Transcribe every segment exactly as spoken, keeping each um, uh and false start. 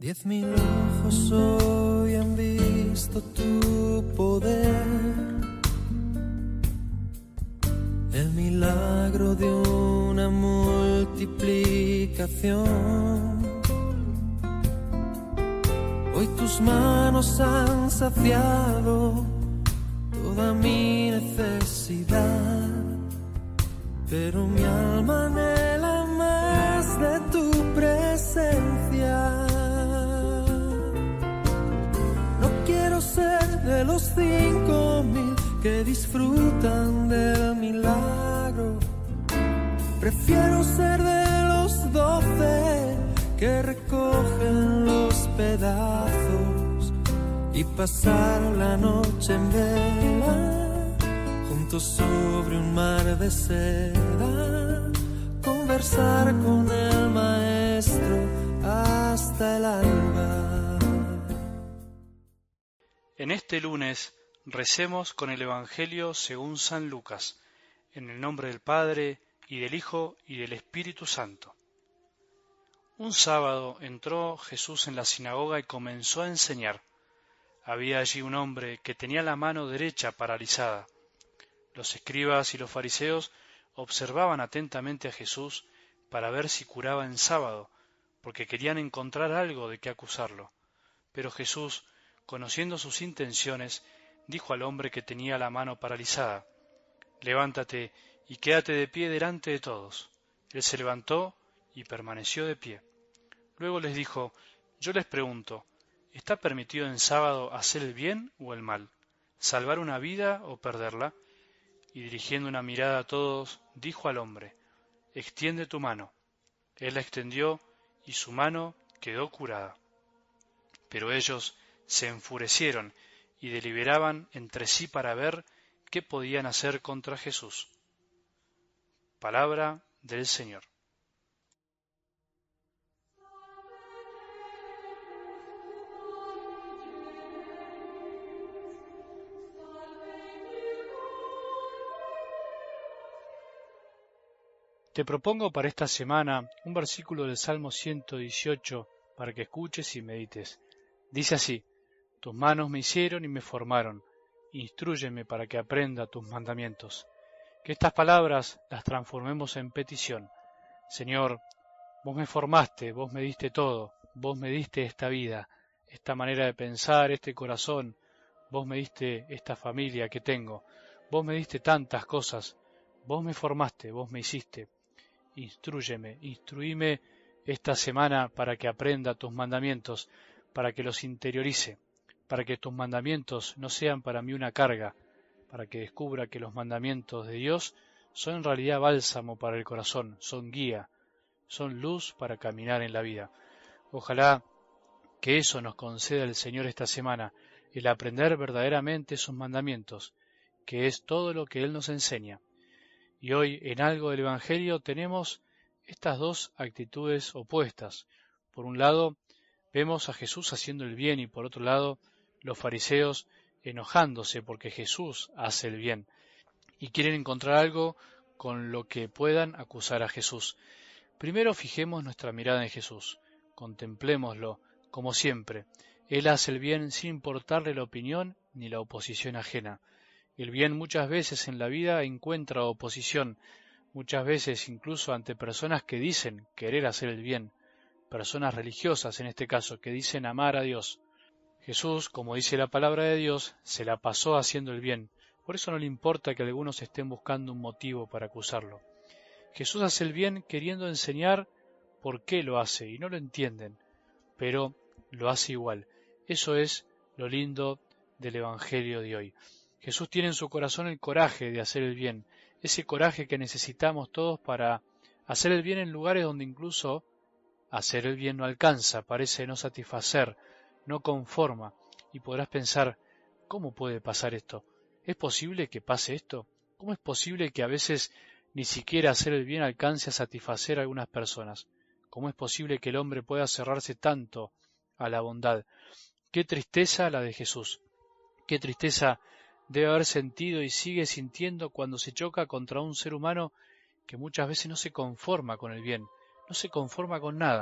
Diez mil ojos hoy han visto tu poder, el milagro de una multiplicación. Hoy tus manos han saciado toda mi necesidad, pero mi alma anhela más de tu presencia. No quiero ser de los cinco mil que disfrutan del milagro, prefiero ser de los doce que recogen los pedazos y pasar la noche en vela juntos sobre un mar de seda, conversar con el maestro hasta el alba. En este lunes recemos con el Evangelio según San Lucas, en el nombre del Padre, y del Hijo, y del Espíritu Santo. Un sábado entró Jesús en la sinagoga y comenzó a enseñar. Había allí un hombre que tenía la mano derecha paralizada. Los escribas y los fariseos observaban atentamente a Jesús para ver si curaba en sábado, porque querían encontrar algo de qué acusarlo. Pero Jesús, conociendo sus intenciones, dijo al hombre que tenía la mano paralizada: «Levántate y quédate de pie delante de todos». Él se levantó y permaneció de pie. Luego les dijo: «Yo les pregunto, ¿está permitido en sábado hacer el bien o el mal, salvar una vida o perderla?». Y dirigiendo una mirada a todos, dijo al hombre: «Extiende tu mano». Él la extendió y su mano quedó curada. Pero ellos se enfurecieron y deliberaban entre sí para ver qué podían hacer contra Jesús. Palabra del Señor. Te propongo para esta semana un versículo del Salmo ciento dieciocho para que escuches y medites. Dice así: «Tus manos me hicieron y me formaron, instrúyeme para que aprenda tus mandamientos». Que estas palabras las transformemos en petición. Señor, vos me formaste, vos me diste todo, vos me diste esta vida, esta manera de pensar, este corazón, vos me diste esta familia que tengo, vos me diste tantas cosas, vos me formaste, vos me hiciste. Instrúyeme, instruíme esta semana para que aprenda tus mandamientos, para que los interiorice, para que tus mandamientos no sean para mí una carga, para que descubra que los mandamientos de Dios son en realidad bálsamo para el corazón, son guía, son luz para caminar en la vida. Ojalá que eso nos conceda el Señor esta semana, el aprender verdaderamente sus mandamientos, que es todo lo que Él nos enseña. Y hoy en algo del Evangelio tenemos estas dos actitudes opuestas. Por un lado, vemos a Jesús haciendo el bien y por otro lado, los fariseos enojándose porque Jesús hace el bien y quieren encontrar algo con lo que puedan acusar a Jesús. Primero fijemos nuestra mirada en Jesús, contemplémoslo como siempre. Él hace el bien sin importarle la opinión ni la oposición ajena. El bien muchas veces en la vida encuentra oposición, muchas veces incluso ante personas que dicen querer hacer el bien, personas religiosas en este caso, que dicen amar a Dios. Jesús, como dice la palabra de Dios, se la pasó haciendo el bien, por eso no le importa que algunos estén buscando un motivo para acusarlo. Jesús hace el bien queriendo enseñar por qué lo hace y no lo entienden, pero lo hace igual. Eso es lo lindo del Evangelio de hoy. Jesús tiene en su corazón el coraje de hacer el bien, ese coraje que necesitamos todos para hacer el bien en lugares donde incluso hacer el bien no alcanza, parece no satisfacer, no conforma, y podrás pensar, ¿cómo puede pasar esto? ¿Es posible que pase esto? ¿Cómo es posible que a veces ni siquiera hacer el bien alcance a satisfacer a algunas personas? ¿Cómo es posible que el hombre pueda cerrarse tanto a la bondad? Qué tristeza la de Jesús, qué tristeza debe haber sentido y sigue sintiendo cuando se choca contra un ser humano que muchas veces no se conforma con el bien, no se conforma con nada.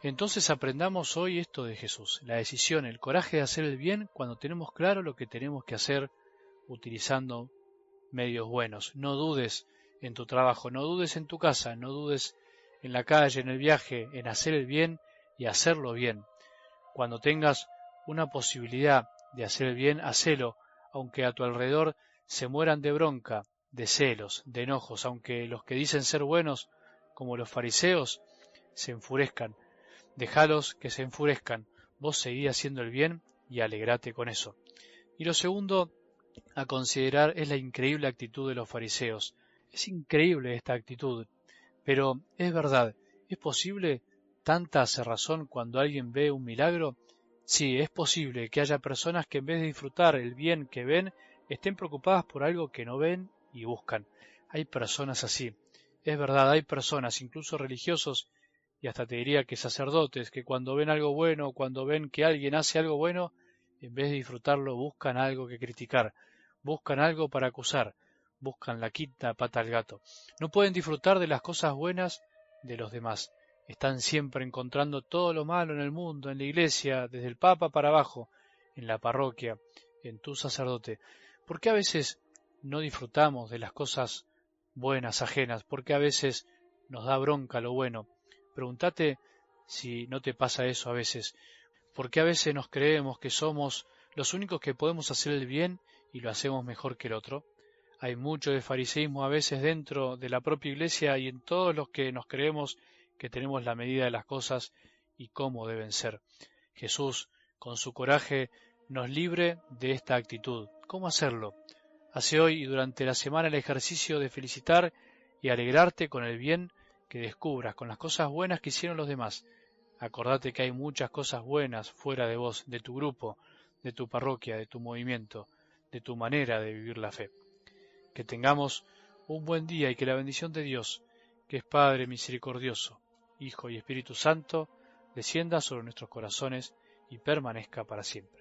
Entonces aprendamos hoy esto de Jesús, la decisión, el coraje de hacer el bien cuando tenemos claro lo que tenemos que hacer utilizando medios buenos. No dudes en tu trabajo, no dudes en tu casa, no dudes en la calle, en el viaje, en hacer el bien y hacerlo bien. Cuando tengas una posibilidad de hacer el bien, hacelo, aunque a tu alrededor se mueran de bronca, de celos, de enojos, aunque los que dicen ser buenos, como los fariseos, se enfurezcan. Déjalos que se enfurezcan, vos seguí haciendo el bien y alegrate con eso. Y lo segundo a considerar es la increíble actitud de los fariseos. Es increíble esta actitud, pero es verdad, ¿es posible tanta cerrazón cuando alguien ve un milagro? Sí, es posible que haya personas que en vez de disfrutar el bien que ven, estén preocupadas por algo que no ven y buscan. Hay personas así. Es verdad, hay personas, incluso religiosos, y hasta te diría que sacerdotes, que cuando ven algo bueno, cuando ven que alguien hace algo bueno, en vez de disfrutarlo, buscan algo que criticar, buscan algo para acusar, buscan la quinta pata al gato. No pueden disfrutar de las cosas buenas de los demás. Están siempre encontrando todo lo malo en el mundo, en la iglesia, desde el Papa para abajo, en la parroquia, en tu sacerdote. ¿Por qué a veces no disfrutamos de las cosas buenas ajenas? ¿Por qué a veces nos da bronca lo bueno? Pregúntate si no te pasa eso a veces. ¿Por qué a veces nos creemos que somos los únicos que podemos hacer el bien y lo hacemos mejor que el otro? Hay mucho de fariseísmo a veces dentro de la propia iglesia y en todos los que nos creemos que tenemos la medida de las cosas y cómo deben ser. Jesús, con su coraje, nos libre de esta actitud. ¿Cómo hacerlo? Hace hoy y durante la semana el ejercicio de felicitar y alegrarte con el bien que descubras, con las cosas buenas que hicieron los demás. Acordate que hay muchas cosas buenas fuera de vos, de tu grupo, de tu parroquia, de tu movimiento, de tu manera de vivir la fe. Que tengamos un buen día y que la bendición de Dios, que es Padre misericordioso, Hijo y Espíritu Santo, descienda sobre nuestros corazones y permanezca para siempre.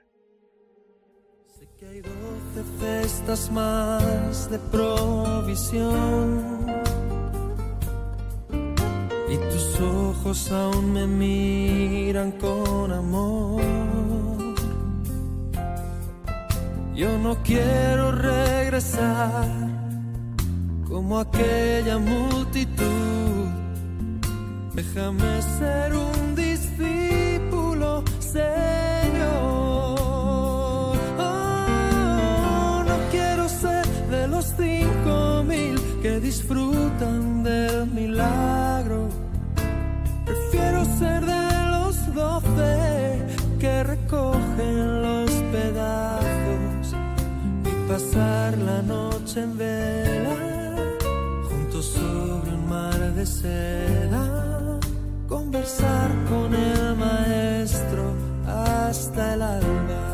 Sé que hay doce festas más de provisión y tus ojos aún me miran con amor. Yo no quiero regresar como aquella multitud. Déjame ser un discípulo, Señor. Oh, no quiero ser de los cinco mil que disfrutan del milagro. Prefiero ser de los doce que recogen los pedazos y pasar la noche en vela juntos sobre un mar de seda, conversar con el Maestro hasta el alba.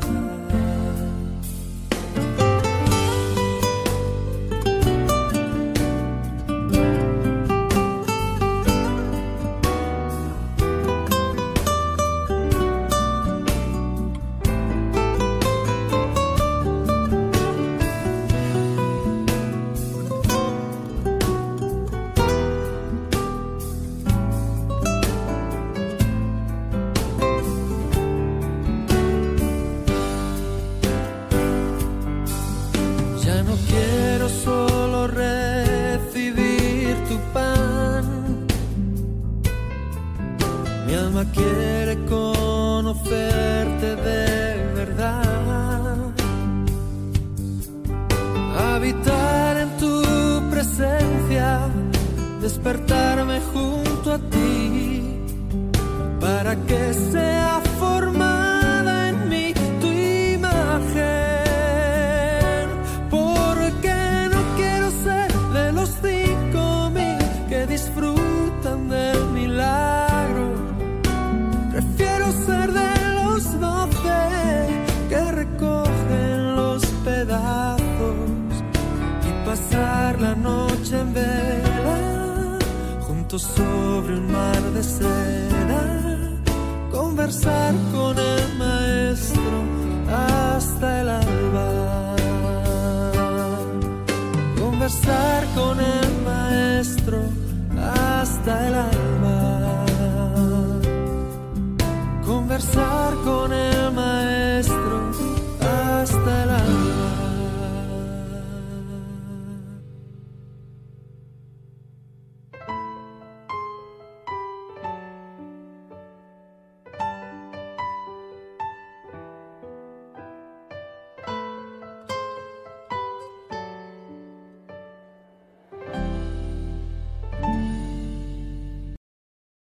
Quiere conocerte de verdad, habitar en tu presencia, despertarme junto a ti, para que sea formada en mí tu imagen, porque no quiero ser de los cinco mil que disfrutan del milagro. Prefiero ser de los doce que recogen los pedazos y pasar la noche en vela juntos sobre un mar de seda, conversar con el Maestro hasta el alba, conversar con el Maestro hasta el alba. conversar con él.